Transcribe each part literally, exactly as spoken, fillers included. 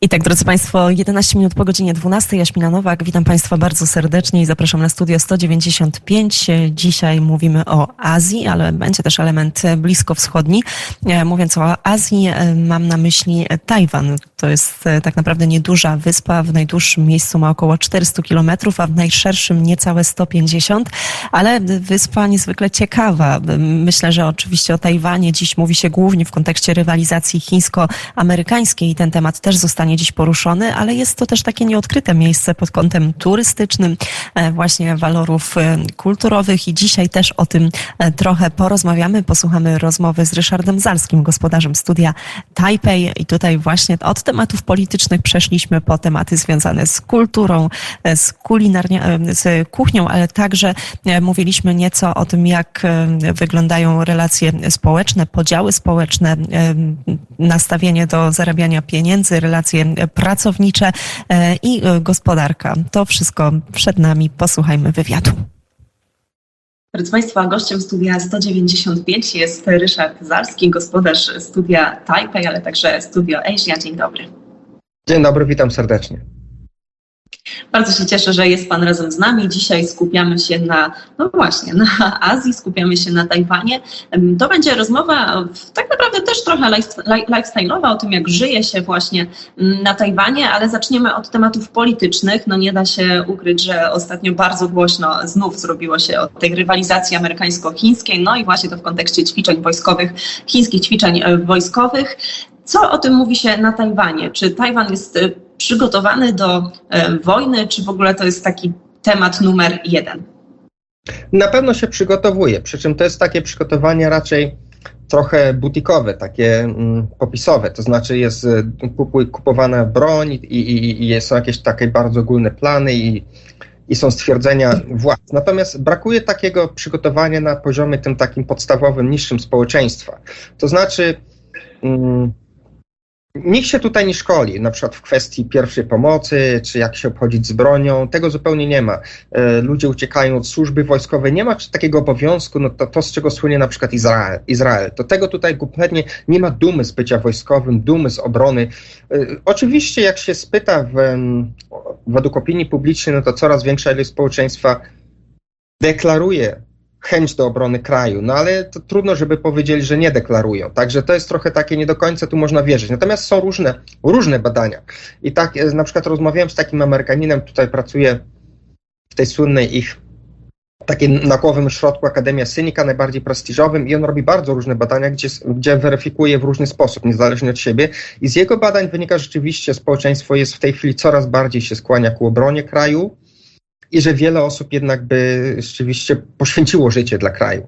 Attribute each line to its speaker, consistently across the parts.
Speaker 1: I tak, drodzy Państwo, jedenaście minut po godzinie dwunastej. Jaśmina Nowak, witam Państwa bardzo serdecznie i zapraszam na studio sto dziewięćdziesiąt pięć. Dzisiaj mówimy o Azji, ale będzie też element bliskowschodni. Mówiąc o Azji, mam na myśli Tajwan. To jest tak naprawdę nieduża wyspa, w najdłuższym miejscu ma około czterysta kilometrów, a w najszerszym niecałe sto pięćdziesiąt, ale wyspa niezwykle ciekawa. Myślę, że oczywiście o Tajwanie dziś mówi się głównie w kontekście rywalizacji chińsko-amerykańskiej i ten temat też zostanie dziś poruszony, ale jest to też takie nieodkryte miejsce pod kątem turystycznym, właśnie walorów kulturowych i dzisiaj też o tym trochę porozmawiamy. Posłuchamy rozmowy z Ryszardem Zalskim, gospodarzem studia Tajpej i tutaj właśnie od tematów politycznych przeszliśmy po tematy związane z kulturą, z kulinarnią, z kuchnią, ale także mówiliśmy nieco o tym, jak wyglądają relacje społeczne, podziały społeczne, nastawienie do zarabiania pieniędzy, relacje pracownicze i gospodarka. To wszystko przed nami. Posłuchajmy wywiadu. Drodzy Państwo, gościem studia sto dziewięćdziesiąt pięć jest Ryszard Zalski, gospodarz studia Tajpej, ale także studio Asia. Dzień dobry.
Speaker 2: Dzień dobry, witam serdecznie.
Speaker 1: Bardzo się cieszę, że jest Pan razem z nami. Dzisiaj skupiamy się na, no właśnie, na Azji, skupiamy się na Tajwanie. To będzie rozmowa tak naprawdę też trochę lifestyle'owa o tym, jak żyje się właśnie na Tajwanie, ale zaczniemy od tematów politycznych. No nie da się ukryć, że ostatnio bardzo głośno znów zrobiło się o tej rywalizacji amerykańsko-chińskiej, no i właśnie to w kontekście ćwiczeń wojskowych, chińskich ćwiczeń wojskowych. Co o tym mówi się na Tajwanie? Czy Tajwan jest przygotowany do e, wojny, czy w ogóle to jest taki temat numer jeden?
Speaker 2: Na pewno się przygotowuje, przy czym to jest takie przygotowanie raczej trochę butikowe, takie mm, popisowe, to znaczy jest kupowana broń i, i, i są jakieś takie bardzo ogólne plany i, i są stwierdzenia władz. Natomiast brakuje takiego przygotowania na poziomie tym takim podstawowym, niższym społeczeństwa. To znaczy mm, nikt się tutaj nie szkoli, na przykład w kwestii pierwszej pomocy, czy jak się obchodzić z bronią, tego zupełnie nie ma. Ludzie uciekają od służby wojskowej, nie ma takiego obowiązku, no to, to z czego słynie na przykład Izrael. Izrael. To tego tutaj kompletnie nie ma dumy z bycia wojskowym, dumy z obrony. Oczywiście jak się spyta w, według opinii publicznej, no to coraz większa ilość społeczeństwa deklaruje chęć do obrony kraju, no ale to trudno, żeby powiedzieli, że nie deklarują. Także to jest trochę takie, nie do końca tu można wierzyć. Natomiast są różne, różne badania. I tak na przykład rozmawiałem z takim Amerykaninem, tutaj pracuje w tej słynnej ich takim naukowym ośrodku Akademia Synika, najbardziej prestiżowym i on robi bardzo różne badania, gdzie, gdzie weryfikuje w różny sposób, niezależnie od siebie. I z jego badań wynika rzeczywiście, społeczeństwo jest w tej chwili coraz bardziej się skłania ku obronie kraju, i że wiele osób jednak by rzeczywiście poświęciło życie dla kraju.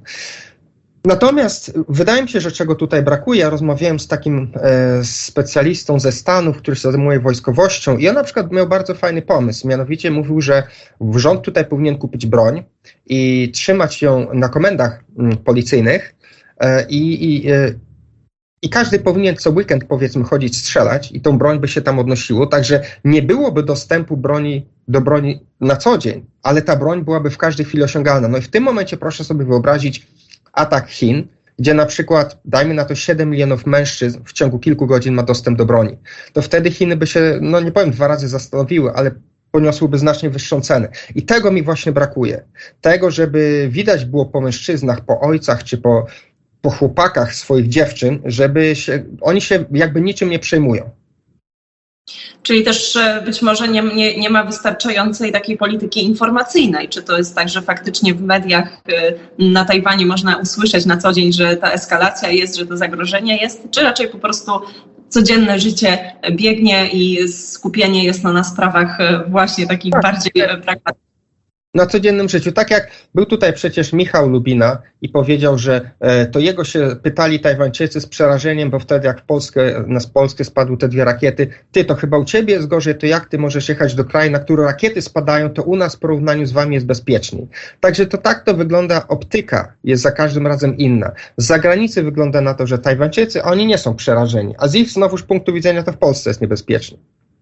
Speaker 2: Natomiast wydaje mi się, że czego tutaj brakuje, ja rozmawiałem z takim e, specjalistą ze Stanów, który się zajmuje wojskowością i on na przykład miał bardzo fajny pomysł, mianowicie mówił, że rząd tutaj powinien kupić broń i trzymać ją na komendach m, policyjnych e, i, i e, I każdy powinien co weekend, powiedzmy, chodzić strzelać i tą broń by się tam odnosiło, także nie byłoby dostępu broni do broni na co dzień, ale ta broń byłaby w każdej chwili osiągalna. No i w tym momencie proszę sobie wyobrazić atak Chin, gdzie na przykład, dajmy na to siedem milionów mężczyzn w ciągu kilku godzin ma dostęp do broni. To wtedy Chiny by się, no nie powiem dwa razy zastanowiły, ale poniosłyby znacznie wyższą cenę. I tego mi właśnie brakuje. Tego, żeby widać było po mężczyznach, po ojcach czy po po chłopakach swoich dziewczyn, żeby się, oni się jakby niczym nie przejmują.
Speaker 1: Czyli też być może nie, nie, nie ma wystarczającej takiej polityki informacyjnej. Czy to jest tak, że faktycznie w mediach na Tajwanie można usłyszeć na co dzień, że ta eskalacja jest, że to zagrożenie jest, czy raczej po prostu codzienne życie biegnie i skupienie jest no, na sprawach właśnie takich tak, bardziej pragmatycznych?
Speaker 2: Na codziennym życiu. Tak jak był tutaj przecież Michał Lubina i powiedział, że e, to jego się pytali Tajwańczycy z przerażeniem, bo wtedy jak w Polskę, na Polskę spadły te dwie rakiety, ty to chyba u ciebie jest gorzej, to jak ty możesz jechać do kraju, na który rakiety spadają, to u nas w porównaniu z wami jest bezpieczniej. Także to tak to wygląda, optyka jest za każdym razem inna. Z zagranicy wygląda na to, że Tajwańczycy, oni nie są przerażeni, a z ich znowuż punktu widzenia to w Polsce jest niebezpiecznie.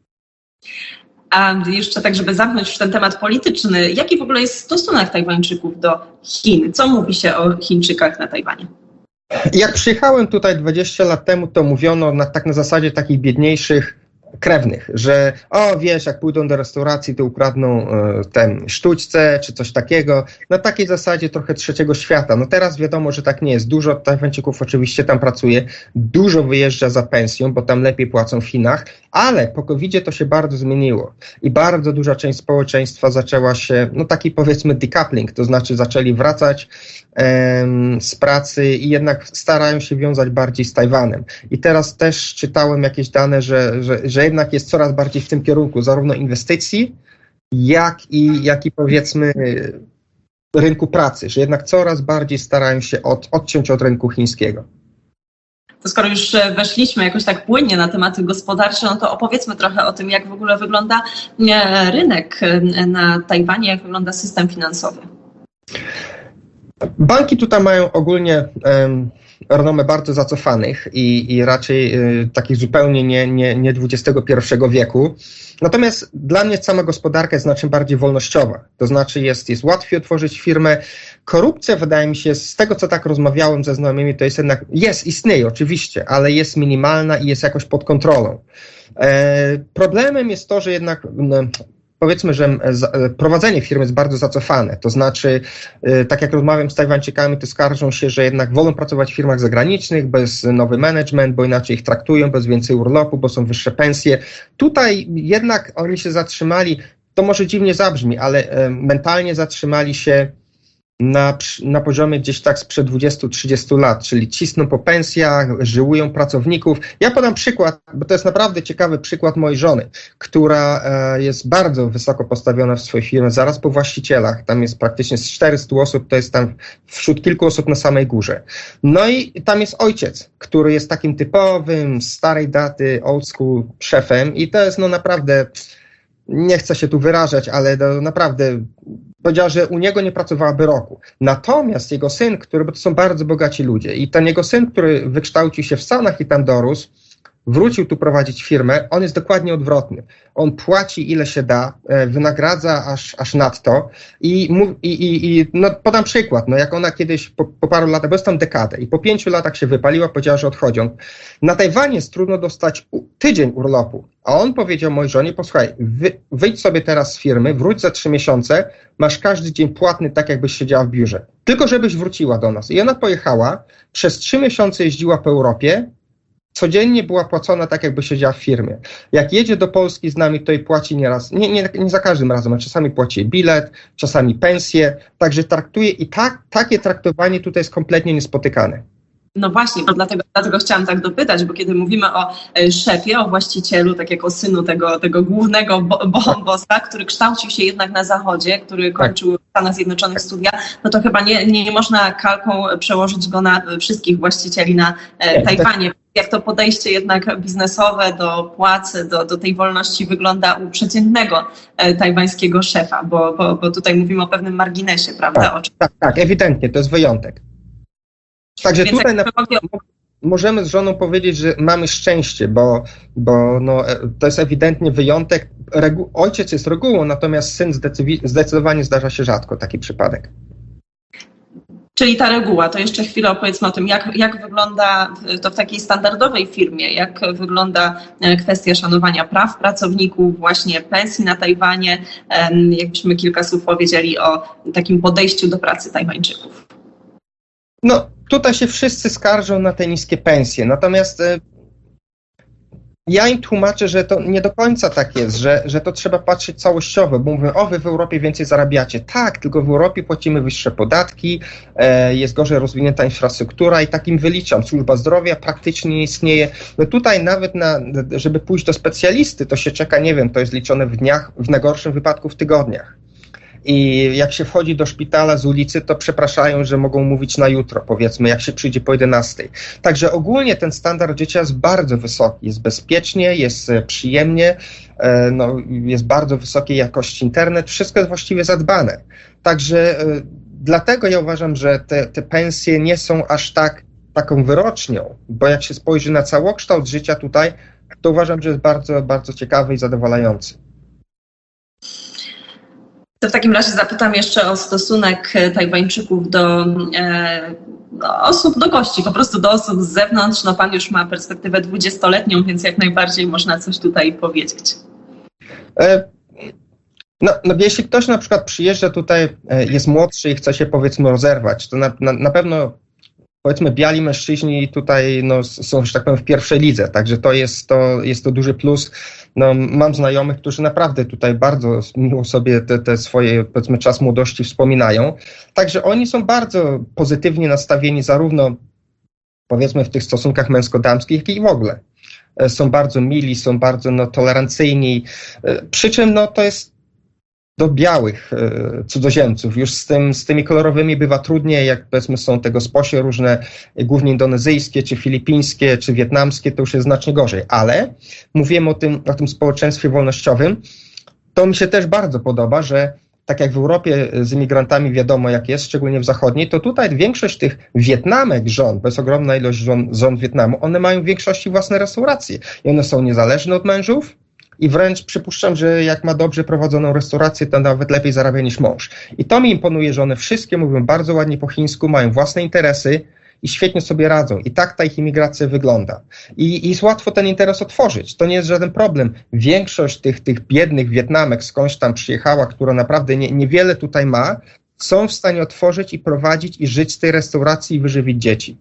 Speaker 1: A jeszcze tak, żeby zamknąć już ten temat polityczny, jaki w ogóle jest stosunek Tajwańczyków do Chin? Co mówi się o Chińczykach na Tajwanie?
Speaker 2: Jak przyjechałem tutaj dwadzieścia lat temu, to mówiono na, tak na zasadzie takich biedniejszych krewnych, że o wiesz, jak pójdą do restauracji, to ukradną e, ten sztućce czy coś takiego. Na takiej zasadzie trochę trzeciego świata. No teraz wiadomo, że tak nie jest. Dużo Tajwańczyków oczywiście tam pracuje, dużo wyjeżdża za pensją, bo tam lepiej płacą w Chinach, ale po kowidzie to się bardzo zmieniło i bardzo duża część społeczeństwa zaczęła się, no taki powiedzmy decoupling, to znaczy zaczęli wracać em, z pracy i jednak starają się wiązać bardziej z Tajwanem. I teraz też czytałem jakieś dane, że, że, że jednak jest coraz bardziej w tym kierunku zarówno inwestycji, jak i, jak i powiedzmy rynku pracy, że jednak coraz bardziej starają się od, odciąć od rynku chińskiego.
Speaker 3: To skoro już weszliśmy jakoś tak płynnie na tematy gospodarcze, no to opowiedzmy trochę o tym, jak w ogóle wygląda rynek na Tajwanie, jak wygląda system finansowy.
Speaker 2: Banki tutaj mają ogólnie um, renomę bardzo zacofanych i, i raczej y, takich zupełnie nie, nie, nie dwudziestego pierwszego wieku. Natomiast dla mnie sama gospodarka jest znacznie bardziej wolnościowa. To znaczy jest, jest łatwiej otworzyć firmę. Korupcja, wydaje mi się, z tego co tak rozmawiałem ze znajomymi, to jest jednak, jest, istnieje oczywiście, ale jest minimalna i jest jakoś pod kontrolą. E, problemem jest to, że jednak no, powiedzmy, że prowadzenie firmy jest bardzo zacofane. To znaczy, tak jak rozmawiam z Tajwańczykami, to skarżą się, że jednak wolą pracować w firmach zagranicznych, bez nowy management, bo inaczej ich traktują, bez więcej urlopu, bo są wyższe pensje. Tutaj jednak oni się zatrzymali, to może dziwnie zabrzmi, ale mentalnie zatrzymali się na, na poziomie gdzieś tak sprzed dwudziestu trzydziestu lat, czyli cisną po pensjach, żyłują pracowników. Ja podam przykład, bo to jest naprawdę ciekawy przykład mojej żony, która e, jest bardzo wysoko postawiona w swojej firmie, zaraz po właścicielach, tam jest praktycznie z czterystu osób, to jest tam wśród kilku osób na samej górze. No i tam jest ojciec, który jest takim typowym, starej daty, old school szefem i to jest no naprawdę, nie chcę się tu wyrażać, ale no, naprawdę powiedział, że u niego nie pracowałaby roku. Natomiast jego syn, który, bo to są bardzo bogaci ludzie i ten jego syn, który wykształcił się w Stanach i tam dorósł, wrócił tu prowadzić firmę, on jest dokładnie odwrotny. On płaci ile się da, wynagradza aż, aż nadto i, i, i, i no podam przykład, no jak ona kiedyś po, po paru latach, bo jest tam dekadę i po pięciu latach się wypaliła, powiedziała, że odchodzi. Na Tajwanie jest trudno dostać u, tydzień urlopu, a on powiedział mojej żonie, posłuchaj, wy, wyjdź sobie teraz z firmy, wróć za trzy miesiące, masz każdy dzień płatny tak jakbyś siedziała w biurze, tylko żebyś wróciła do nas. I ona pojechała, przez trzy miesiące jeździła po Europie, codziennie była płacona tak, jakby siedziała w firmie. Jak jedzie do Polski z nami, to jej płaci nieraz, nie, nie, nie za każdym razem, a czasami płaci bilet, czasami pensję, także traktuje i tak, takie traktowanie tutaj jest kompletnie niespotykane.
Speaker 3: No właśnie, to dlatego, dlatego chciałam tak dopytać, bo kiedy mówimy o szefie, o właścicielu, tak jak o synu tego, tego głównego bo, bo, bossa, który kształcił się jednak na Zachodzie, który kończył w Stanach Zjednoczonych studia, no to chyba nie, nie można kalką przełożyć go na wszystkich właścicieli na e, Tajwanie. Jak to podejście jednak biznesowe do płacy, do, do tej wolności wygląda u przeciętnego e, tajwańskiego szefa, bo, bo, bo tutaj mówimy o pewnym marginesie, prawda?
Speaker 2: Tak, tak, tak, ewidentnie, to jest wyjątek. Także Więc tutaj na pewno możemy z żoną powiedzieć, że mamy szczęście, bo, bo no, to jest ewidentnie wyjątek. Regu- ojciec jest regułą, natomiast syn zdecydowanie, zdecydowanie zdarza się rzadko taki przypadek.
Speaker 3: Czyli ta reguła, to jeszcze chwilę opowiedzmy o tym, jak, jak wygląda to w takiej standardowej firmie, jak wygląda kwestia szanowania praw pracowników, właśnie pensji na Tajwanie, jakbyśmy kilka słów powiedzieli o takim podejściu do pracy Tajwańczyków.
Speaker 2: No, tutaj się wszyscy skarżą na te niskie pensje, natomiast y, ja im tłumaczę, że to nie do końca tak jest, że, że to trzeba patrzeć całościowo, bo mówią, o wy w Europie więcej zarabiacie. Tak, tylko w Europie płacimy wyższe podatki, e, jest gorzej rozwinięta infrastruktura i takim wyliczam, służba zdrowia praktycznie nie istnieje. No tutaj nawet na, żeby pójść do specjalisty, to się czeka, nie wiem, to jest liczone w dniach, w najgorszym wypadku w tygodniach. I jak się wchodzi do szpitala z ulicy, to przepraszają, że mogą mówić na jutro, powiedzmy, jak się przyjdzie po jedenastej. Także ogólnie ten standard życia jest bardzo wysoki, jest bezpiecznie, jest przyjemnie, no, jest bardzo wysokiej jakości internet, wszystko jest właściwie zadbane. Także dlatego ja uważam, że te, te pensje nie są aż tak taką wyrocznią, bo jak się spojrzy na całokształt życia tutaj, to uważam, że jest bardzo, bardzo ciekawy i zadowalający.
Speaker 3: To w takim razie zapytam jeszcze o stosunek Tajwańczyków do, do osób, do gości, po prostu do osób z zewnątrz. No pan już ma perspektywę dwudziestoletnią, więc jak najbardziej można coś tutaj powiedzieć.
Speaker 2: No, no jeśli ktoś na przykład przyjeżdża tutaj, jest młodszy i chce się powiedzmy rozerwać, to na, na, na pewno powiedzmy biali mężczyźni tutaj no, są, że tak powiem, w pierwszej lidze, także to jest to, jest to duży plus. No, mam znajomych, którzy naprawdę tutaj bardzo miło sobie te, te swoje, powiedzmy, czas młodości wspominają. Także oni są bardzo pozytywnie nastawieni zarówno, powiedzmy, w tych stosunkach męsko-damskich, jak i w ogóle. Są bardzo mili, są bardzo no, tolerancyjni. Przy czym no, to jest do białych e, cudzoziemców. Już z, tym, z tymi kolorowymi bywa trudniej, jak powiedzmy są te gosposie różne, głównie indonezyjskie, czy filipińskie, czy wietnamskie, to już jest znacznie gorzej. Ale mówimy o tym, o tym społeczeństwie wolnościowym. To mi się też bardzo podoba, że tak jak w Europie z imigrantami wiadomo jak jest, szczególnie w zachodniej, to tutaj większość tych Wietnamek żon, bo jest ogromna ilość żon, żon Wietnamu, one mają w większości własne restauracje i one są niezależne od mężów. I wręcz przypuszczam, że jak ma dobrze prowadzoną restaurację, to nawet lepiej zarabia niż mąż. I to mi imponuje, że one wszystkie mówią bardzo ładnie po chińsku, mają własne interesy i świetnie sobie radzą. I tak ta ich imigracja wygląda. I, i jest łatwo ten interes otworzyć. To nie jest żaden problem. Większość tych, tych biednych Wietnamek skądś tam przyjechała, która naprawdę nie, niewiele tutaj ma, są w stanie otworzyć i prowadzić i żyć z tej restauracji i wyżywić dzieci.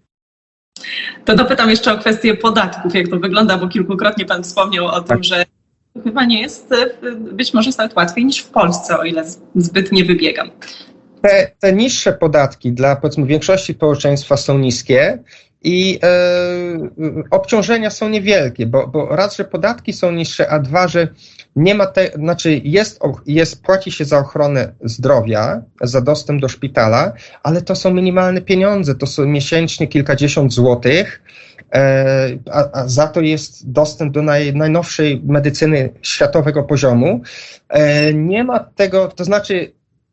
Speaker 3: To dopytam jeszcze o kwestię podatków, jak to wygląda, bo kilkukrotnie pan wspomniał o tym, że chyba nie jest, być może jest nawet łatwiej niż w Polsce, o ile zbyt nie wybiegam.
Speaker 2: Te, te niższe podatki dla, powiedzmy, większości społeczeństwa są niskie i e, obciążenia są niewielkie, bo, bo raz, że podatki są niższe, a dwa, że nie ma te, znaczy jest, jest, płaci się za ochronę zdrowia, za dostęp do szpitala, ale to są minimalne pieniądze, to są miesięcznie kilkadziesiąt złotych, e, a, a za to jest dostęp do naj, najnowszej medycyny światowego poziomu. E, nie ma tego, to znaczy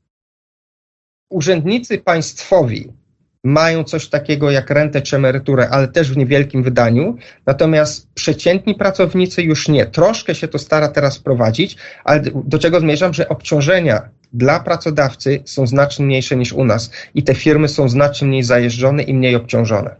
Speaker 2: urzędnicy państwowi mają coś takiego jak rentę czy emeryturę, ale też w niewielkim wydaniu, natomiast przeciętni pracownicy już nie. Troszkę się to stara teraz wprowadzić, ale do czego zmierzam, że obciążenia dla pracodawcy są znacznie mniejsze niż u nas i te firmy są znacznie mniej zajeżdżone i mniej obciążone.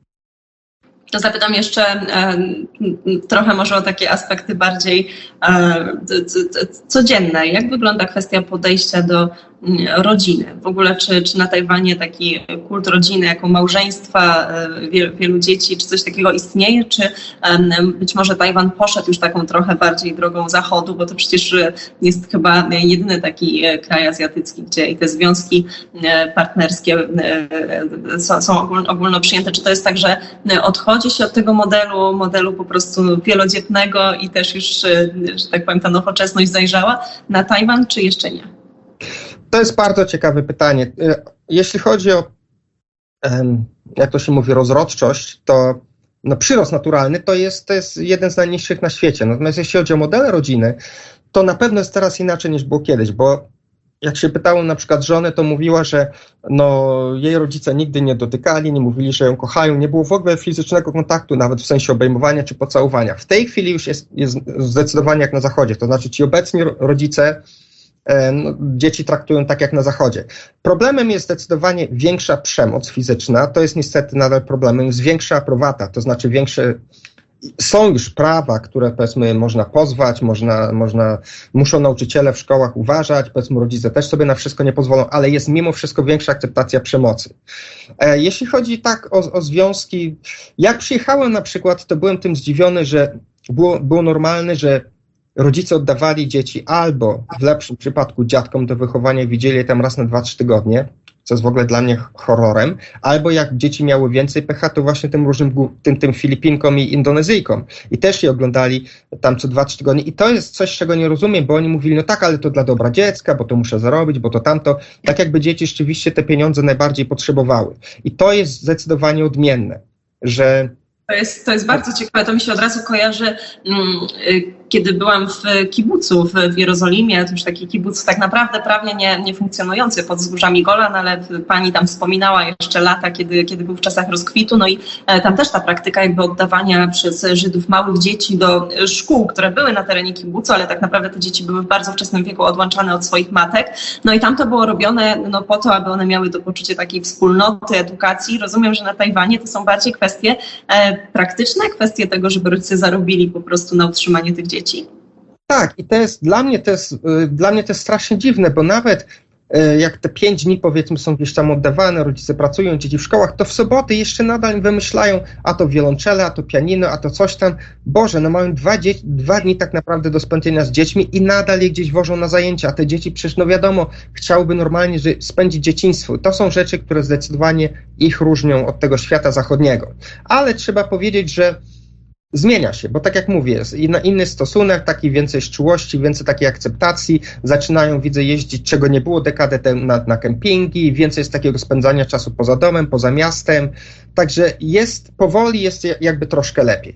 Speaker 3: To zapytam jeszcze e, trochę może o takie aspekty bardziej e, c, c, codzienne. Jak wygląda kwestia podejścia do rodziny? W ogóle czy, czy na Tajwanie taki kult rodziny jako małżeństwa, e, wielu, wielu dzieci, czy coś takiego istnieje? Czy e, być może Tajwan poszedł już taką trochę bardziej drogą zachodu, bo to przecież jest chyba jedyny taki kraj azjatycki, gdzie i te związki partnerskie e, są, są ogólno, ogólno przyjęte. Czy to jest tak, że odchodzi się od tego modelu, modelu po prostu wielodzietnego i też już, że tak powiem, ta nowoczesność zajrzała na Tajwan, czy jeszcze nie?
Speaker 2: To jest bardzo ciekawe pytanie. Jeśli chodzi o, jak to się mówi, rozrodczość, to no, przyrost naturalny to jest, to jest jeden z najniższych na świecie. Natomiast jeśli chodzi o modele rodziny, to na pewno jest teraz inaczej niż było kiedyś, bo jak się pytało na przykład żonę, to mówiła, że no, jej rodzice nigdy nie dotykali, nie mówili, że ją kochają, nie było w ogóle fizycznego kontaktu, nawet w sensie obejmowania czy pocałowania. W tej chwili już jest, jest zdecydowanie jak na zachodzie, to znaczy ci obecni rodzice e, no, dzieci traktują tak jak na zachodzie. Problemem jest zdecydowanie większa przemoc fizyczna, to jest niestety nadal problemem, jest większa aprobata, to znaczy większe... Są już prawa, które powiedzmy można pozwać, można, można, muszą nauczyciele w szkołach uważać, powiedzmy rodzice też sobie na wszystko nie pozwolą, ale jest mimo wszystko większa akceptacja przemocy. E, jeśli chodzi tak o, o związki, jak przyjechałem na przykład, to byłem tym zdziwiony, że było, było normalne, że rodzice oddawali dzieci albo w lepszym przypadku dziadkom do wychowania, widzieli je tam raz na dwa, trzy tygodnie, co jest w ogóle dla mnie horrorem, albo jak dzieci miały więcej pecha, to właśnie tym różnym, tym, tym Filipinkom i Indonezyjkom. I też je oglądali tam co dwa, trzy tygodnie. I to jest coś, czego nie rozumiem, bo oni mówili, no tak, ale to dla dobra dziecka, bo to muszę zarobić, bo to tamto. Tak jakby dzieci rzeczywiście te pieniądze najbardziej potrzebowały. I to jest zdecydowanie odmienne, że
Speaker 3: To jest, to jest bardzo ciekawe, to mi się od razu kojarzy, kiedy byłam w kibucu w Jerozolimie, to już taki kibuc tak naprawdę prawnie nie, nie funkcjonujący pod wzgórzami Golan, ale pani tam wspominała jeszcze lata, kiedy, kiedy był w czasach rozkwitu, no i tam też ta praktyka jakby oddawania przez Żydów małych dzieci do szkół, które były na terenie kibucu, ale tak naprawdę te dzieci były w bardzo wczesnym wieku odłączane od swoich matek, no i tam to było robione no, po to, aby one miały to poczucie takiej wspólnoty, edukacji. Rozumiem, że na Tajwanie to są bardziej kwestie e, praktyczne, kwestie tego, żeby rodzice zarobili po prostu na utrzymanie tych dzieci.
Speaker 2: Tak, i to jest dla mnie to jest, dla mnie to jest strasznie dziwne, bo nawet jak te pięć dni powiedzmy są gdzieś tam oddawane, rodzice pracują, dzieci w szkołach, to w soboty jeszcze nadal wymyślają, a to wiolonczele, a to pianino, a to coś tam. Boże, no mają dwa, dzie- dwa dni tak naprawdę do spędzenia z dziećmi i nadal je gdzieś wożą na zajęcia, a te dzieci przecież, no wiadomo, chciałyby normalnie że spędzić dzieciństwo. To są rzeczy, które zdecydowanie ich różnią od tego świata zachodniego. Ale trzeba powiedzieć, że zmienia się, bo tak jak mówię, jest inny stosunek, taki więcej czułości, więcej takiej akceptacji, zaczynają, widzę, jeździć, czego nie było dekadę temu na, na kempingi, więcej jest takiego spędzania czasu poza domem, poza miastem, także jest, powoli jest jakby troszkę lepiej.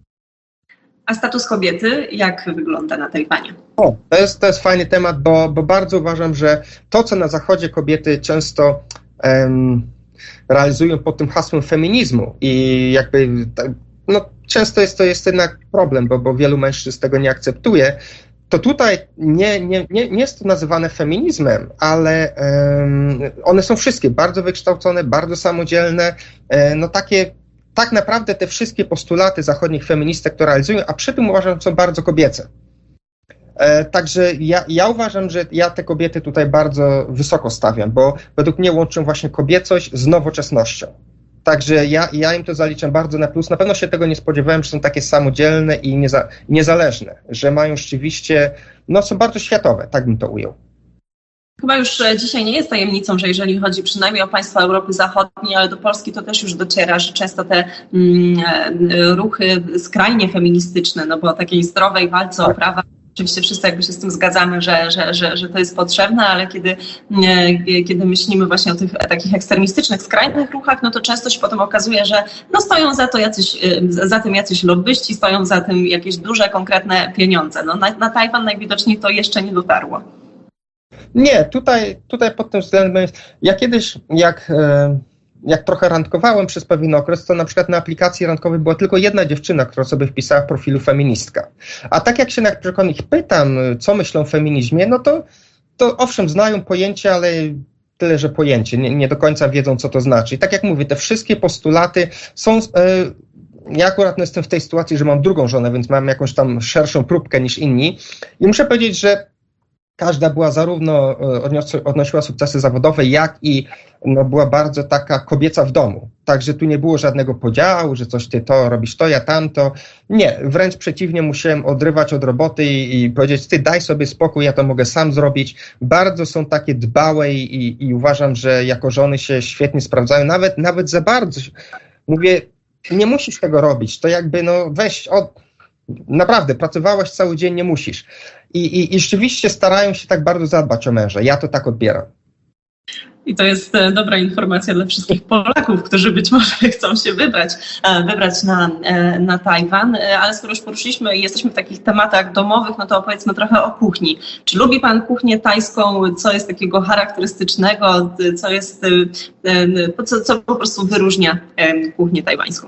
Speaker 3: A status kobiety jak wygląda na Tajwanie?
Speaker 2: O, to jest, to jest fajny temat, bo, bo bardzo uważam, że to, co na Zachodzie kobiety często um, realizują pod tym hasłem feminizmu i jakby no, często jest to jest jednak problem, bo, bo wielu mężczyzn tego nie akceptuje, to tutaj nie, nie, nie, nie jest to nazywane feminizmem, ale um, one są wszystkie bardzo wykształcone, bardzo samodzielne, um, no takie, tak naprawdę te wszystkie postulaty zachodnich feministek, które realizują, a przy tym uważam, że są bardzo kobiece. E, także ja, ja uważam, że ja te kobiety tutaj bardzo wysoko stawiam, bo według mnie łączą właśnie kobiecość z nowoczesnością. Także ja, ja im to zaliczam bardzo na plus. Na pewno się tego nie spodziewałem, że są takie samodzielne i nieza, niezależne, że mają rzeczywiście, no są bardzo światowe, tak bym to ujął.
Speaker 3: Chyba już dzisiaj nie jest tajemnicą, że jeżeli chodzi przynajmniej o państwa Europy Zachodniej, ale do Polski to też już dociera, że często te mm, ruchy skrajnie feministyczne, no bo takiej zdrowej walce tak. o prawa, oczywiście wszyscy jakby się z tym zgadzamy, że, że, że, że to jest potrzebne, ale kiedy, kiedy myślimy właśnie o tych takich ekstremistycznych, skrajnych ruchach, no to często się potem okazuje, że no stoją za to jacyś, za tym jacyś lobbyści, stoją za tym jakieś duże, konkretne pieniądze. No na, na Tajwan najwidoczniej to jeszcze nie dotarło.
Speaker 2: Nie, tutaj, tutaj pod tym względem, ja kiedyś jak... E... jak trochę randkowałem przez pewien okres, to na przykład na aplikacji randkowej była tylko jedna dziewczyna, która sobie wpisała w profilu feministka. A tak jak się na przykład ich pytam, co myślą o feminizmie, no to, to owszem, znają pojęcie, ale tyle, że pojęcie, nie, nie do końca wiedzą, co to znaczy. I tak jak mówię, te wszystkie postulaty są... Yy, ja akurat jestem w tej sytuacji, że mam drugą żonę, więc mam jakąś tam szerszą próbkę niż inni. I muszę powiedzieć, że każda była zarówno, odnosiła sukcesy zawodowe, jak i no, była bardzo taka kobieca w domu. Także tu nie było żadnego podziału, że coś ty to robisz to, ja tamto. Nie, wręcz przeciwnie, musiałem odrywać od roboty i, i powiedzieć, ty daj sobie spokój, ja to mogę sam zrobić. Bardzo są takie dbałe i, i uważam, że jako żony się świetnie sprawdzają, nawet, nawet za bardzo. Mówię, nie musisz tego robić, to jakby no weź od... Naprawdę, pracowałeś cały dzień, nie musisz. I, i, I rzeczywiście starają się tak bardzo zadbać o męża. Ja to tak odbieram.
Speaker 3: I to jest dobra informacja dla wszystkich Polaków, którzy być może chcą się wybrać, wybrać na, na Tajwan. Ale skoro już poruszyliśmy i jesteśmy w takich tematach domowych, no to opowiedzmy trochę o kuchni. Czy lubi pan kuchnię tajską? Co jest takiego charakterystycznego? Co jest, co, co po prostu wyróżnia kuchnię tajwańską?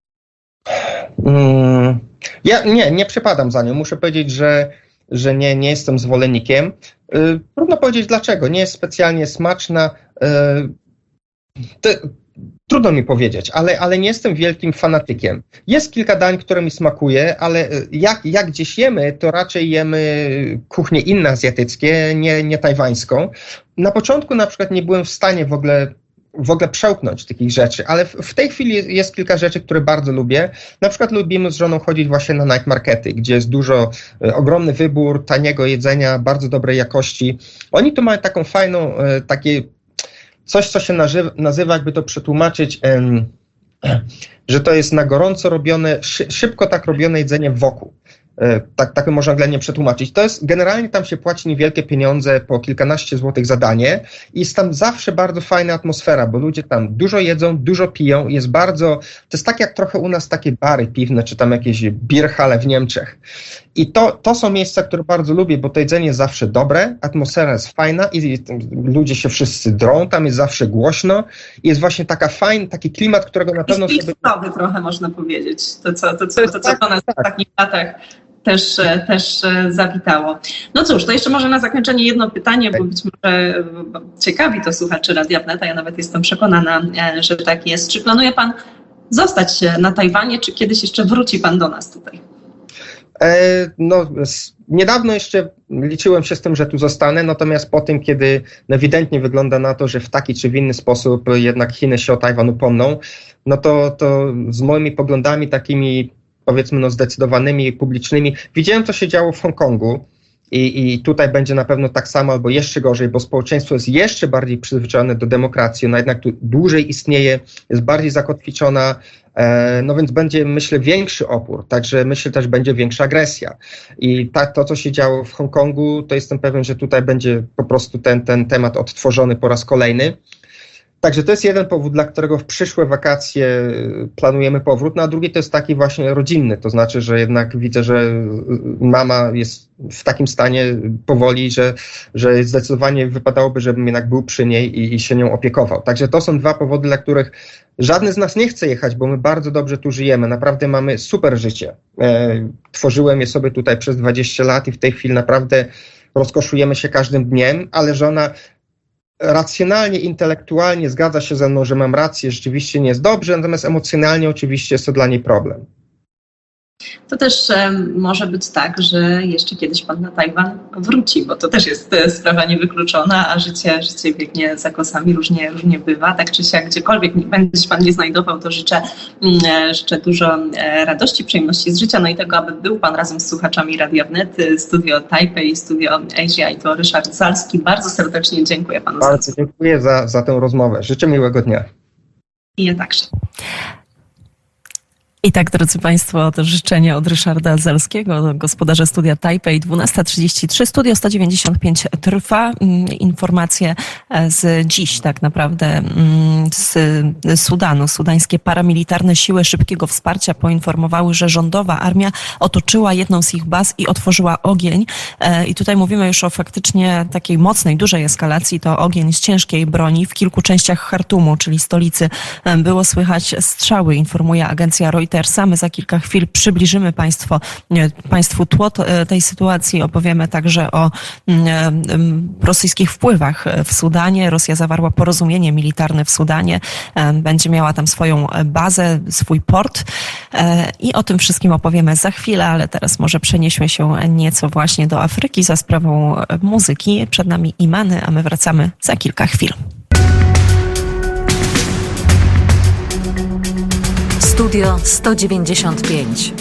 Speaker 2: Hmm. Ja nie, nie przypadam za nią. Muszę powiedzieć, że, że nie, nie jestem zwolennikiem. Yy, trudno powiedzieć dlaczego. Nie jest specjalnie smaczna. Yy, to, trudno mi powiedzieć, ale, ale nie jestem wielkim fanatykiem. Jest kilka dań, które mi smakuje, ale jak, jak gdzieś jemy, to raczej jemy kuchnie inne azjatyckie, nie, nie tajwańską. Na początku na przykład nie byłem w stanie w ogóle w ogóle przełknąć takich rzeczy, ale w, w tej chwili jest kilka rzeczy, które bardzo lubię. Na przykład lubimy z żoną chodzić właśnie na night markety, gdzie jest dużo, e, ogromny wybór taniego jedzenia, bardzo dobrej jakości. Oni tu mają taką fajną, e, takie coś, co się nazywa, nazywa jakby to przetłumaczyć, e, że to jest na gorąco robione, szy, szybko tak robione jedzenie wokół. Tak, tak można oględnie przetłumaczyć. To jest, generalnie tam się płaci niewielkie pieniądze, po kilkanaście złotych za danie i jest tam zawsze bardzo fajna atmosfera, bo ludzie tam dużo jedzą, dużo piją, jest bardzo, to jest tak jak trochę u nas takie bary piwne, czy tam jakieś bierhale w Niemczech. I to, to są miejsca, które bardzo lubię, bo to jedzenie jest zawsze dobre, atmosfera jest fajna i, i ludzie się wszyscy drą, tam jest zawsze głośno i jest właśnie taka fajny, taki klimat, którego na pewno
Speaker 3: sobie...
Speaker 2: sobie...
Speaker 3: trochę można powiedzieć, to co, to, co, to, co po nas w takich latach też, też zawitało. No cóż, to jeszcze może na zakończenie jedno pytanie, bo być może ciekawi to słuchaczy Radia Wnet, a ja nawet jestem przekonana, że tak jest. Czy planuje pan zostać na Tajwanie, czy kiedyś jeszcze wróci pan do nas tutaj?
Speaker 2: No, niedawno jeszcze liczyłem się z tym, że tu zostanę, natomiast po tym, kiedy ewidentnie wygląda na to, że w taki czy w inny sposób jednak Chiny się o Tajwan upomną, no to, to z moimi poglądami takimi, powiedzmy, no zdecydowanymi, publicznymi, widziałem, co się działo w Hongkongu i, i tutaj będzie na pewno tak samo albo jeszcze gorzej, bo społeczeństwo jest jeszcze bardziej przyzwyczajone do demokracji, ona jednak tu dłużej istnieje, jest bardziej zakotwiczona, no więc będzie, myślę, większy opór, także myślę też będzie większa agresja. I tak to, co się działo w Hongkongu, to jestem pewien, że tutaj będzie po prostu ten, ten temat odtworzony po raz kolejny. Także to jest jeden powód, dla którego w przyszłe wakacje planujemy powrót, no a drugi to jest taki właśnie rodzinny, to znaczy, że jednak widzę, że mama jest w takim stanie powoli, że, że zdecydowanie wypadałoby, żebym jednak był przy niej i, i się nią opiekował. Także to są dwa powody, dla których żadny z nas nie chce jechać, bo my bardzo dobrze tu żyjemy, naprawdę mamy super życie. E, tworzyłem je sobie tutaj przez dwadzieścia lat i w tej chwili naprawdę rozkoszujemy się każdym dniem, ale żona racjonalnie, intelektualnie zgadza się ze mną, że mam rację, rzeczywiście nie jest dobrze, natomiast emocjonalnie oczywiście jest to dla niej problem.
Speaker 3: To też e, może być tak, że jeszcze kiedyś pan na Tajwan wróci, bo to też jest e, sprawa niewykluczona, a życie, życie biegnie za kosami, różnie, różnie bywa. Tak czy siak, gdziekolwiek będzie się pan nie znajdował, to życzę, e, życzę dużo e, radości, przyjemności z życia, no i tego, aby był pan razem z słuchaczami Radia Wnet, Studio Taipei, Studio Asia, i to Ryszard Zalski. Bardzo serdecznie dziękuję panu.
Speaker 2: Bardzo dziękuję za, za tę rozmowę. Życzę miłego dnia.
Speaker 3: I ja także.
Speaker 1: I tak, drodzy Państwo, to życzenie od Ryszarda Zalskiego, gospodarza Studia Taipei. dwunasta trzydzieści trzy, Studio sto dziewięćdziesiąt pięć trwa. Informacje z dziś tak naprawdę z Sudanu. Sudańskie paramilitarne siły szybkiego wsparcia poinformowały, że rządowa armia otoczyła jedną z ich baz i otworzyła ogień. I tutaj mówimy już o faktycznie takiej mocnej, dużej eskalacji. To ogień z ciężkiej broni w kilku częściach Chartumu, czyli stolicy. Było słychać strzały, informuje agencja Reuters. My za kilka chwil przybliżymy Państwo, Państwu tło tej sytuacji. Opowiemy także o rosyjskich wpływach w Sudanie. Rosja zawarła porozumienie militarne w Sudanie. Będzie miała tam swoją bazę, swój port i o tym wszystkim opowiemy za chwilę, ale teraz może przenieśmy się nieco właśnie do Afryki za sprawą muzyki. Przed nami Imany, a my wracamy za kilka chwil.
Speaker 4: Studio sto dziewięćdziesiąt pięć.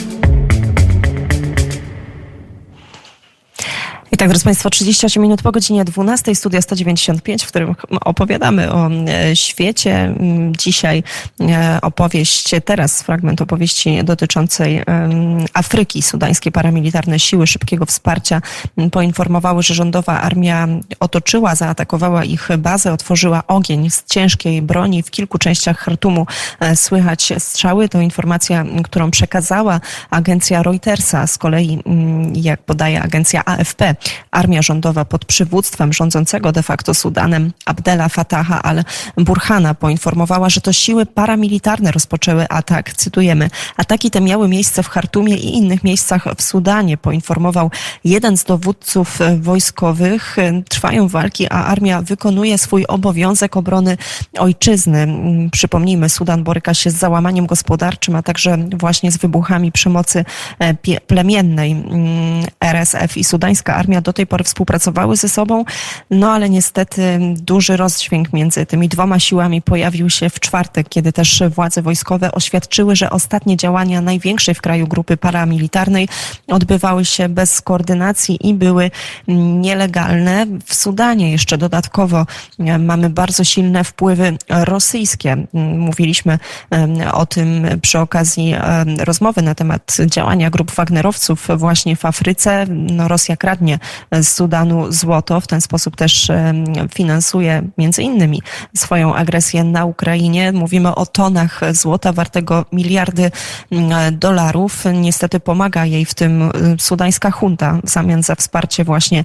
Speaker 1: I tak, drodzy Państwo, trzydzieści osiem minut po godzinie dwunastej, Studio sto dziewięćdziesiąt pięć, w którym opowiadamy o świecie. Dzisiaj opowieść, teraz fragment opowieści dotyczącej Afryki. Sudańskie paramilitarne siły szybkiego wsparcia poinformowały, że rządowa armia otoczyła, zaatakowała ich bazę, otworzyła ogień z ciężkiej broni. W kilku częściach Chartumu słychać strzały. To informacja, którą przekazała agencja Reutersa. Z kolei, jak podaje agencja A F P, armia rządowa pod przywództwem rządzącego de facto Sudanem Abdela Fataha al-Burhana poinformowała, że to siły paramilitarne rozpoczęły atak. Cytujemy: ataki te miały miejsce w Chartumie i innych miejscach w Sudanie, poinformował jeden z dowódców wojskowych. Trwają walki, a armia wykonuje swój obowiązek obrony ojczyzny. Przypomnijmy, Sudan boryka się z załamaniem gospodarczym, a także właśnie z wybuchami przemocy plemiennej. R S F i sudańska armia Rosja do tej pory współpracowały ze sobą, no ale niestety duży rozdźwięk między tymi dwoma siłami pojawił się w czwartek, kiedy też władze wojskowe oświadczyły, że ostatnie działania największej w kraju grupy paramilitarnej odbywały się bez koordynacji i były nielegalne. W Sudanie jeszcze dodatkowo mamy bardzo silne wpływy rosyjskie. Mówiliśmy o tym przy okazji rozmowy na temat działania grup Wagnerowców właśnie w Afryce. No, Rosja kradnie z Sudanu złoto, w ten sposób też finansuje między innymi swoją agresję na Ukrainie. Mówimy o tonach złota wartego miliardy dolarów. Niestety pomaga jej w tym sudańska junta w zamian za wsparcie właśnie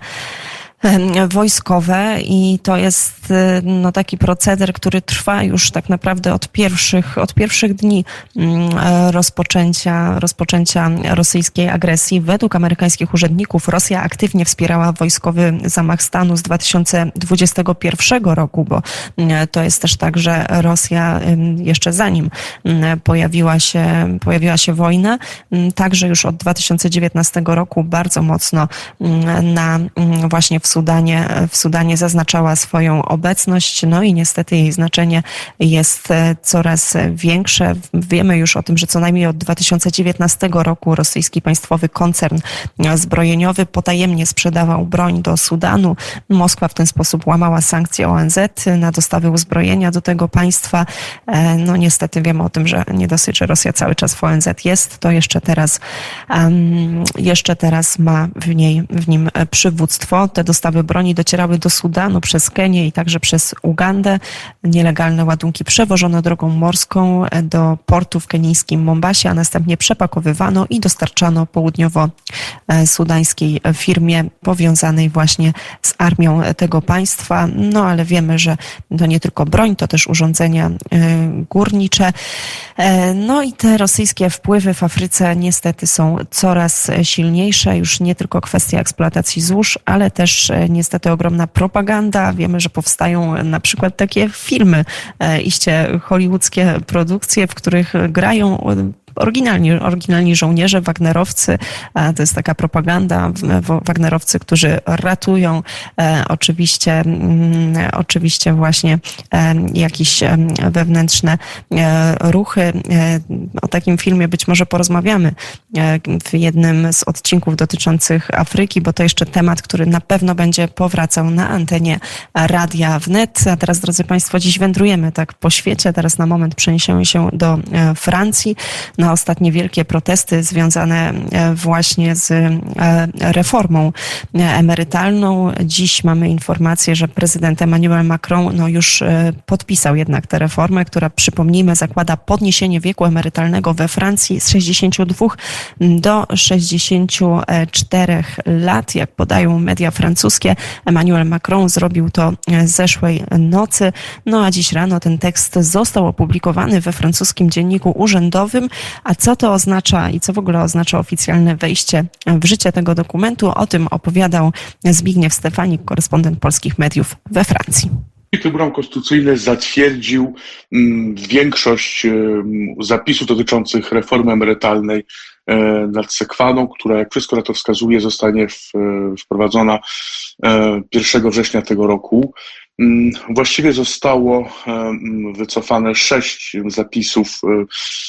Speaker 1: wojskowe i to jest no, taki proceder, który trwa już tak naprawdę od pierwszych, od pierwszych dni rozpoczęcia, rozpoczęcia rosyjskiej agresji. Według amerykańskich urzędników Rosja aktywnie wspierała wojskowy zamach stanu z dwa tysiące dwudziestego pierwszego roku, bo to jest też tak, że Rosja jeszcze zanim pojawiła się, pojawiła się wojna, także już od dwa tysiące dziewiętnastego roku bardzo mocno na właśnie w Sudanie, w Sudanie zaznaczała swoją obecność, no i niestety jej znaczenie jest coraz większe. Wiemy już o tym, że co najmniej od dwa tysiące dziewiętnastego roku rosyjski państwowy koncern zbrojeniowy potajemnie sprzedawał broń do Sudanu. Moskwa w ten sposób łamała sankcje O N Z na dostawy uzbrojenia do tego państwa. No niestety wiemy o tym, że nie dosyć, że Rosja cały czas w O N Z jest, to jeszcze teraz, um, jeszcze teraz ma w niej, w nim przywództwo. Te dostawy broni docierały do Sudanu przez Kenię i także przez Ugandę. Nielegalne ładunki przewożono drogą morską do portu w kenijskim Mombasie, a następnie przepakowywano i dostarczano południowo-sudańskiej firmie powiązanej właśnie z armią tego państwa. No ale wiemy, że to nie tylko broń, to też urządzenia górnicze. No i te rosyjskie wpływy w Afryce niestety są coraz silniejsze. Już nie tylko kwestia eksploatacji złóż, ale też niestety ogromna propaganda. Wiemy, że powstają na przykład takie filmy, iście hollywoodzkie produkcje, w których grają Oryginalni, oryginalni żołnierze, wagnerowcy, to jest taka propaganda, wagnerowcy, którzy ratują e, oczywiście, mm, oczywiście właśnie e, jakieś wewnętrzne e, ruchy. E, o takim filmie być może porozmawiamy e, w jednym z odcinków dotyczących Afryki, bo to jeszcze temat, który na pewno będzie powracał na antenie Radia Wnet. A teraz, drodzy Państwo, dziś wędrujemy tak po świecie. Teraz na moment przeniesiemy się do e, Francji. Na ostatnie wielkie protesty związane właśnie z reformą emerytalną. Dziś mamy informację, że prezydent Emmanuel Macron no już podpisał jednak tę reformę, która, przypomnijmy, zakłada podniesienie wieku emerytalnego we Francji z sześćdziesięciu dwóch do sześćdziesięciu czterech lat. Jak podają media francuskie, Emmanuel Macron zrobił to zeszłej nocy. No a dziś rano ten tekst został opublikowany we francuskim dzienniku urzędowym. A co to oznacza i co w ogóle oznacza oficjalne wejście w życie tego dokumentu? O tym opowiadał Zbigniew Stefanik, korespondent polskich mediów we Francji.
Speaker 5: Trybunał Konstytucyjny zatwierdził mm, większość mm, zapisów dotyczących reformy emerytalnej e, nad Sekwaną, która, jak wszystko na to wskazuje, zostanie w, e, wprowadzona e, pierwszego września tego roku. Mm, właściwie zostało e, wycofane sześć zapisów e,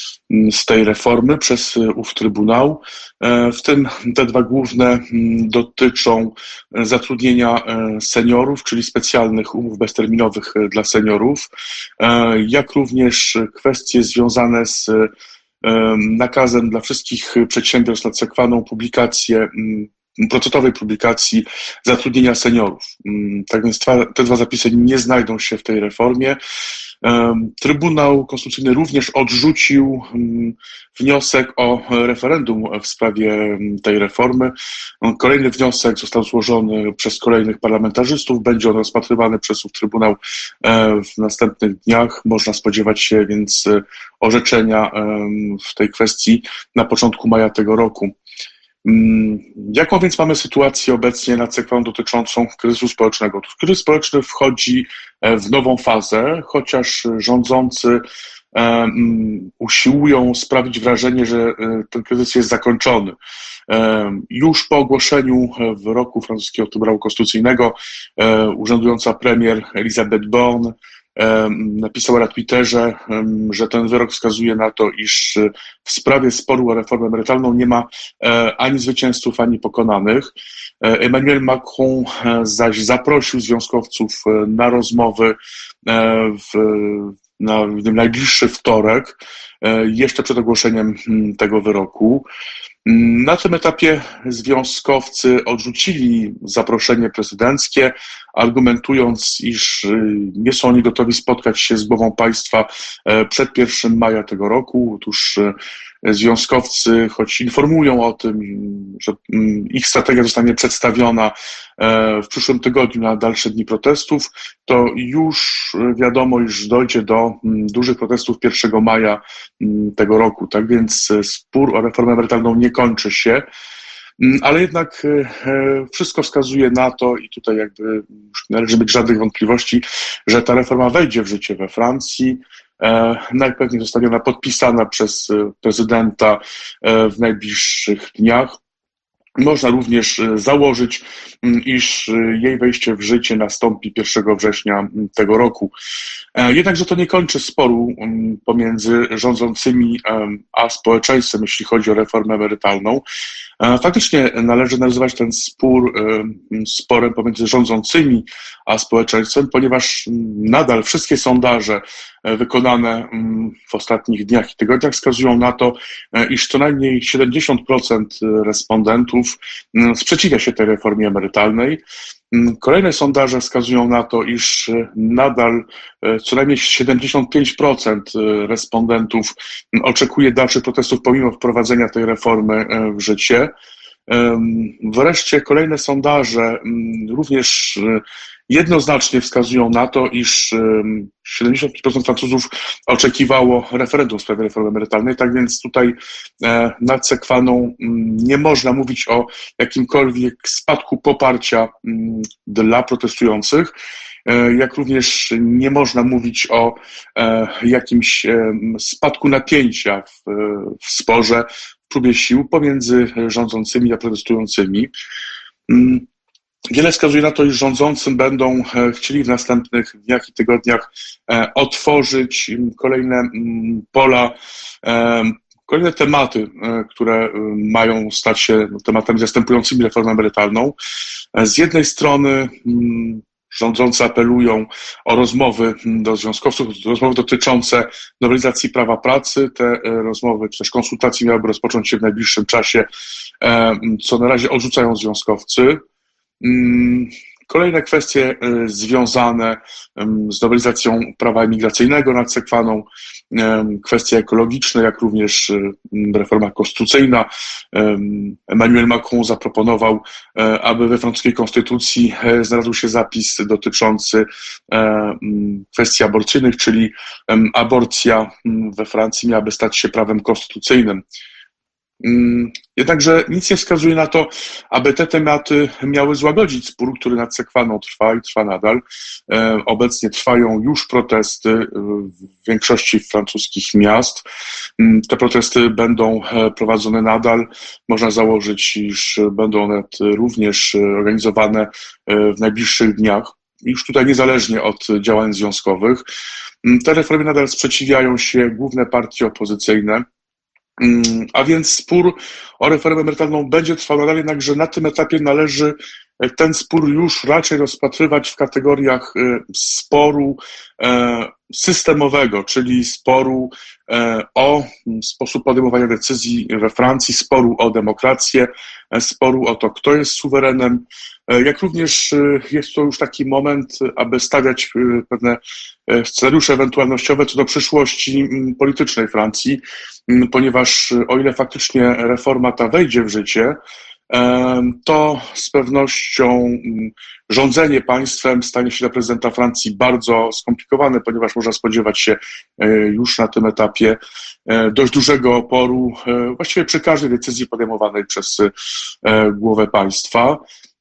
Speaker 5: z tej reformy przez ów Trybunał. W tym te dwa główne dotyczą zatrudnienia seniorów, czyli specjalnych umów bezterminowych dla seniorów, jak również kwestie związane z nakazem dla wszystkich przedsiębiorstw nad Sekwaną publikację procentowej publikacji zatrudnienia seniorów. Tak więc te dwa zapisy nie znajdą się w tej reformie. Trybunał Konstytucyjny również odrzucił wniosek o referendum w sprawie tej reformy. Kolejny wniosek został złożony przez kolejnych parlamentarzystów. Będzie on rozpatrywany przez ów Trybunał w następnych dniach. Można spodziewać się więc orzeczenia w tej kwestii na początku maja tego roku. Jaką więc mamy sytuację obecnie nad Sekwaną dotyczącą kryzysu społecznego? Kryzys społeczny wchodzi w nową fazę, chociaż rządzący usiłują sprawić wrażenie, że ten kryzys jest zakończony. Już po ogłoszeniu wyroku francuskiego Trybunału Konstytucyjnego urzędująca premier Elisabeth Borne napisała na Twitterze, że ten wyrok wskazuje na to, iż w sprawie sporu o reformę emerytalną nie ma ani zwycięzców, ani pokonanych. Emmanuel Macron zaś zaprosił związkowców na rozmowy w, na, w najbliższy wtorek, jeszcze przed ogłoszeniem tego wyroku. Na tym etapie związkowcy odrzucili zaproszenie prezydenckie, argumentując, iż nie są oni gotowi spotkać się z głową państwa przed pierwszego maja tego roku. Otóż związkowcy, choć informują o tym, że ich strategia zostanie przedstawiona w przyszłym tygodniu na dalsze dni protestów, to już wiadomo, iż dojdzie do dużych protestów pierwszego maja tego roku. Tak więc spór o reformę emerytalną nie kończy się, ale jednak wszystko wskazuje na to, i tutaj jakby już nie należy mieć żadnych wątpliwości, że ta reforma wejdzie w życie we Francji. Najpewniej zostanie ona podpisana przez prezydenta w najbliższych dniach. Można również założyć, iż jej wejście w życie nastąpi pierwszego września tego roku. Jednakże to nie kończy sporu pomiędzy rządzącymi a społeczeństwem, jeśli chodzi o reformę emerytalną. Faktycznie należy nazywać ten spór sporem pomiędzy rządzącymi a społeczeństwem, ponieważ nadal wszystkie sondaże wykonane w ostatnich dniach i tygodniach wskazują na to, iż co najmniej siedemdziesiąt procent respondentów sprzeciwia się tej reformie emerytalnej. Kolejne sondaże wskazują na to, iż nadal co najmniej siedemdziesiąt pięć procent respondentów oczekuje dalszych protestów pomimo wprowadzenia tej reformy w życie. Wreszcie kolejne sondaże również jednoznacznie wskazują na to, iż siedemdziesiąt pięć procent Francuzów oczekiwało referendum w sprawie reformy emerytalnej, tak więc tutaj nad sekwaną nie można mówić o jakimkolwiek spadku poparcia dla protestujących, jak również nie można mówić o jakimś spadku napięcia w, w sporze, w próbie sił pomiędzy rządzącymi a protestującymi. Wiele wskazuje na to, iż rządzącym będą chcieli w następnych dniach i tygodniach otworzyć kolejne pola, kolejne tematy, które mają stać się tematami zastępującymi reformę emerytalną. Z jednej strony rządzący apelują o rozmowy do związkowców, rozmowy dotyczące nowelizacji prawa pracy. Te rozmowy, czy też konsultacje miałyby rozpocząć się w najbliższym czasie, co na razie odrzucają związkowcy. Kolejne kwestie związane z nowelizacją prawa imigracyjnego nad sekwaną, kwestie ekologiczne, jak również reforma konstytucyjna. Emmanuel Macron zaproponował, aby we francuskiej konstytucji znalazł się zapis dotyczący kwestii aborcyjnych, czyli aborcja we Francji miałaby stać się prawem konstytucyjnym. Jednakże nic nie wskazuje na to, aby te tematy miały złagodzić spór, który nad sekwaną trwa i trwa nadal. Obecnie trwają już protesty w większości francuskich miast. Te protesty będą prowadzone nadal. Można założyć, iż będą one również organizowane w najbliższych dniach. Już tutaj niezależnie od działań związkowych. Te reformy nadal sprzeciwiają się główne partie opozycyjne. A więc spór o reformę emerytalną będzie trwał nadal, jednakże na tym etapie należy ten spór już raczej rozpatrywać w kategoriach sporu systemowego, czyli sporu o sposób podejmowania decyzji we Francji, sporu o demokrację, sporu o to, kto jest suwerenem, jak również jest to już taki moment, aby stawiać pewne scenariusze ewentualnościowe co do przyszłości politycznej Francji, ponieważ o ile faktycznie reforma ta wejdzie w życie, to z pewnością rządzenie państwem stanie się dla prezydenta Francji bardzo skomplikowane, ponieważ można spodziewać się już na tym etapie dość dużego oporu właściwie przy każdej decyzji podejmowanej przez głowę państwa.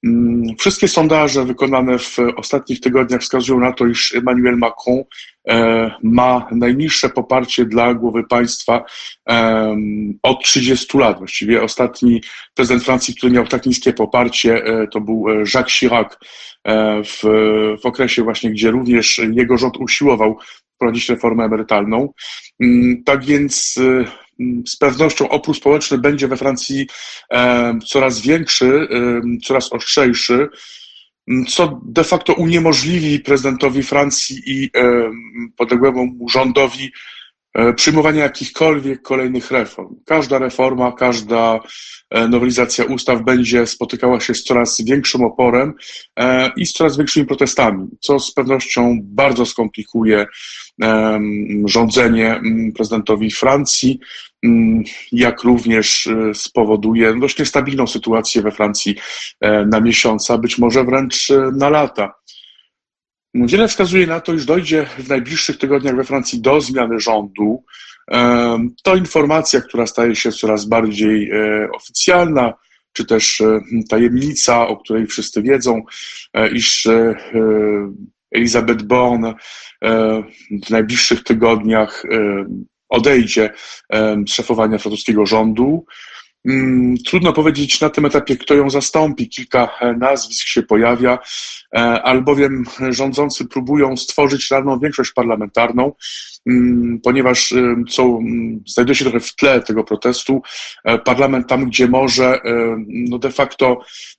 Speaker 5: Wszystkie sondaże wykonane w ostatnich tygodniach wskazują na to, iż Emmanuel Macron ma najniższe poparcie dla głowy państwa od trzydziestu lat. Właściwie ostatni prezydent Francji, który miał tak niskie poparcie, to był Jacques Chirac w, w okresie właśnie, gdzie również jego rząd usiłował wprowadzić reformę emerytalną. Tak więc z pewnością opór społeczny będzie we Francji coraz większy, coraz ostrzejszy, co de facto uniemożliwi prezydentowi Francji i podległemu mu rządowi przyjmowanie jakichkolwiek kolejnych reform. Każda reforma, każda nowelizacja ustaw będzie spotykała się z coraz większym oporem i z coraz większymi protestami, co z pewnością bardzo skomplikuje rządzenie prezydentowi Francji, jak również spowoduje dość niestabilną sytuację we Francji na miesiące, a być może wręcz na lata. Wiele wskazuje na to, iż dojdzie w najbliższych tygodniach we Francji do zmiany rządu. To informacja, która staje się coraz bardziej oficjalna, czy też tajemnica, o której wszyscy wiedzą, iż Elisabeth Borne w najbliższych tygodniach odejdzie z szefowania francuskiego rządu. Trudno powiedzieć na tym etapie, kto ją zastąpi. Kilka nazwisk się pojawia, albowiem rządzący próbują stworzyć realną większość parlamentarną, ponieważ co znajduje się trochę w tle tego protestu, parlament tam, gdzie może, no de facto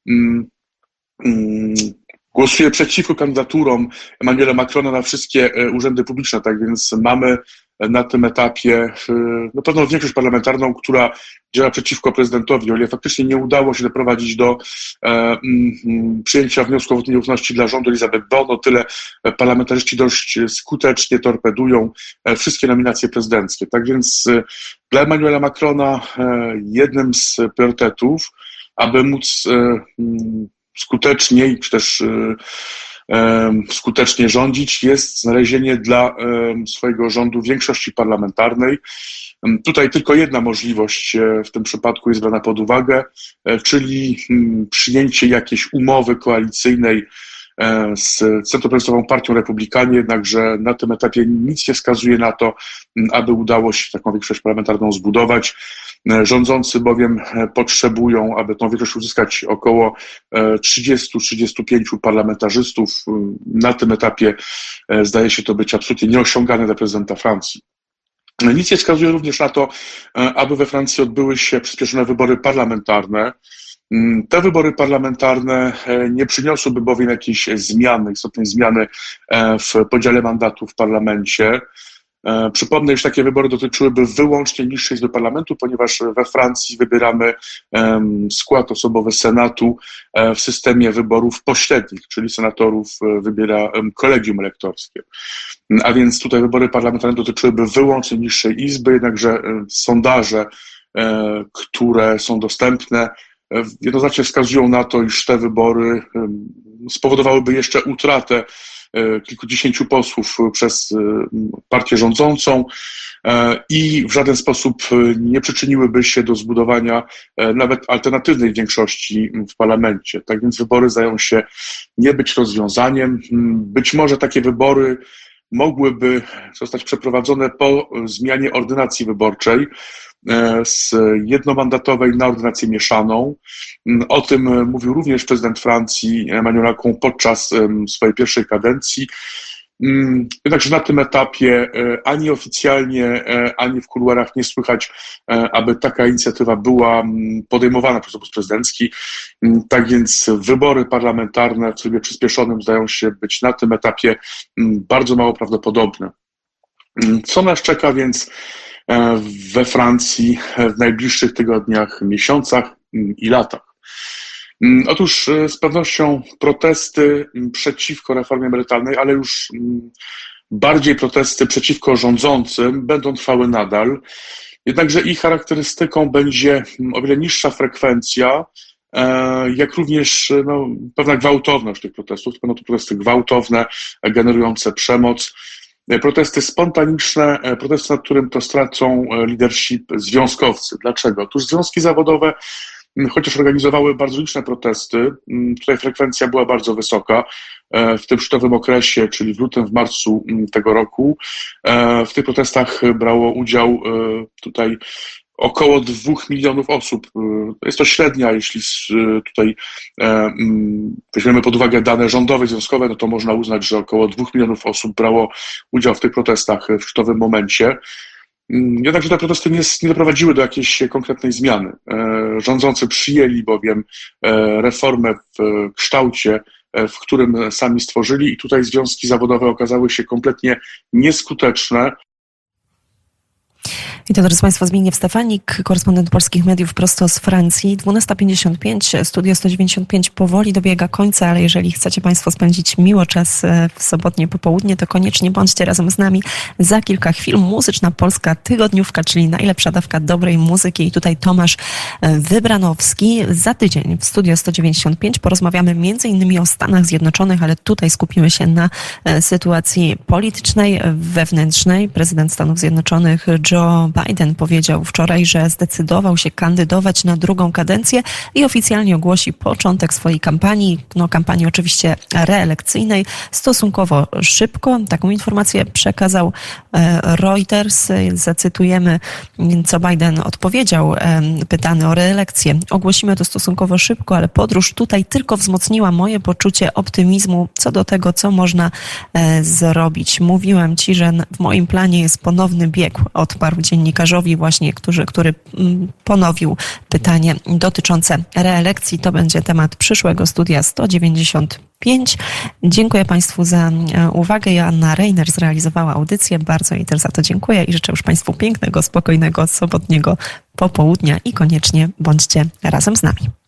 Speaker 5: głosuje przeciwko kandydaturom Emmanuela Macrona na wszystkie urzędy publiczne, tak więc mamy na tym etapie na pewno większość parlamentarną, która działa przeciwko prezydentowi. O ile faktycznie nie udało się doprowadzić do e, m, przyjęcia wniosku o nieufności dla rządu Elisabeth Borne, o tyle parlamentarzyści dość skutecznie torpedują e, wszystkie nominacje prezydenckie. Tak więc e, dla Emmanuela Macrona e, jednym z priorytetów, aby móc e, m, skuteczniej, czy też e, skutecznie rządzić, jest znalezienie dla swojego rządu większości parlamentarnej. Tutaj tylko jedna możliwość w tym przypadku jest brana pod uwagę, czyli przyjęcie jakiejś umowy koalicyjnej z centroprawicową partią Republikanie, jednakże na tym etapie nic nie wskazuje na to, aby udało się taką większość parlamentarną zbudować. Rządzący bowiem potrzebują, aby tą większość uzyskać, około trzydziestu do trzydziestu pięciu parlamentarzystów. Na tym etapie zdaje się to być absolutnie nieosiągane dla prezydenta Francji. Nic nie wskazuje również na to, aby we Francji odbyły się przyspieszone wybory parlamentarne. Te wybory parlamentarne nie przyniosłyby bowiem jakiejś zmiany, istotnej zmiany w podziale mandatów w parlamencie. Przypomnę, iż takie wybory dotyczyłyby wyłącznie niższej izby parlamentu, ponieważ we Francji wybieramy skład osobowy Senatu w systemie wyborów pośrednich, czyli senatorów wybiera kolegium elektorskie. A więc tutaj wybory parlamentarne dotyczyłyby wyłącznie niższej izby, jednakże sondaże, które są dostępne, jednoznacznie wskazują na to, iż te wybory spowodowałyby jeszcze utratę kilkudziesięciu posłów przez partię rządzącą i w żaden sposób nie przyczyniłyby się do zbudowania nawet alternatywnej większości w parlamencie. Tak więc wybory zdają się nie być rozwiązaniem. Być może takie wybory mogłyby zostać przeprowadzone po zmianie ordynacji wyborczej z jednomandatowej na ordynację mieszaną. O tym mówił również prezydent Francji Emmanuel Macron podczas swojej pierwszej kadencji. Jednakże na tym etapie ani oficjalnie, ani w kuluarach nie słychać, aby taka inicjatywa była podejmowana przez obóz prezydencki. Tak więc wybory parlamentarne w trybie przyspieszonym zdają się być na tym etapie bardzo mało prawdopodobne. Co nas czeka więc we Francji w najbliższych tygodniach, miesiącach i latach? Otóż z pewnością protesty przeciwko reformie emerytalnej, ale już bardziej protesty przeciwko rządzącym będą trwały nadal. Jednakże ich charakterystyką będzie o wiele niższa frekwencja, jak również no, pewna gwałtowność tych protestów. To będą to protesty gwałtowne, generujące przemoc. Protesty spontaniczne, protesty, nad którym to stracą leadership związkowcy. Dlaczego? Otóż związki zawodowe chociaż organizowały bardzo liczne protesty, tutaj frekwencja była bardzo wysoka. W tym szczytowym okresie, czyli w lutym, w marcu tego roku, w tych protestach brało udział tutaj około dwóch milionów osób. Jest to średnia, jeśli tutaj weźmiemy pod uwagę dane rządowe, związkowe, no to można uznać, że około dwóch milionów osób brało udział w tych protestach w szczytowym momencie. Jednakże te protesty nie, nie doprowadziły do jakiejś konkretnej zmiany. Rządzący przyjęli bowiem reformę w kształcie, w którym sami stworzyli, i tutaj związki zawodowe okazały się kompletnie nieskuteczne.
Speaker 1: I to, drodzy Państwo, Zbigniew Stefanik, korespondent Polskich Mediów prosto z Francji. dwunasta pięćdziesiąt pięć, Studio sto dziewięćdziesiąt pięć powoli dobiega końca, ale jeżeli chcecie Państwo spędzić miło czas w sobotnie popołudnie, to koniecznie bądźcie razem z nami. Za kilka chwil Muzyczna Polska Tygodniówka, czyli najlepsza dawka dobrej muzyki. I tutaj Tomasz Wybranowski. Za tydzień w Studio sto dziewięćdziesiąt pięć porozmawiamy między innymi o Stanach Zjednoczonych, ale tutaj skupimy się na sytuacji politycznej, wewnętrznej. Prezydent Stanów Zjednoczonych Joe Biden powiedział wczoraj, że zdecydował się kandydować na drugą kadencję i oficjalnie ogłosi początek swojej kampanii, no kampanii oczywiście reelekcyjnej, stosunkowo szybko. Taką informację przekazał Reuters. Zacytujemy, co Biden odpowiedział, pytany o reelekcję. Ogłosimy to stosunkowo szybko, ale podróż tutaj tylko wzmocniła moje poczucie optymizmu co do tego, co można zrobić. Mówiłem ci, że w moim planie jest ponowny bieg, odparł dziennikarzowi właśnie, który, który ponowił pytanie dotyczące reelekcji. To będzie temat przyszłego Studia sto dziewięćdziesiąt pięć. Dziękuję Państwu za uwagę. Joanna Reiner zrealizowała audycję. Bardzo jej też za to dziękuję i życzę już Państwu pięknego, spokojnego, sobotniego popołudnia i koniecznie bądźcie razem z nami.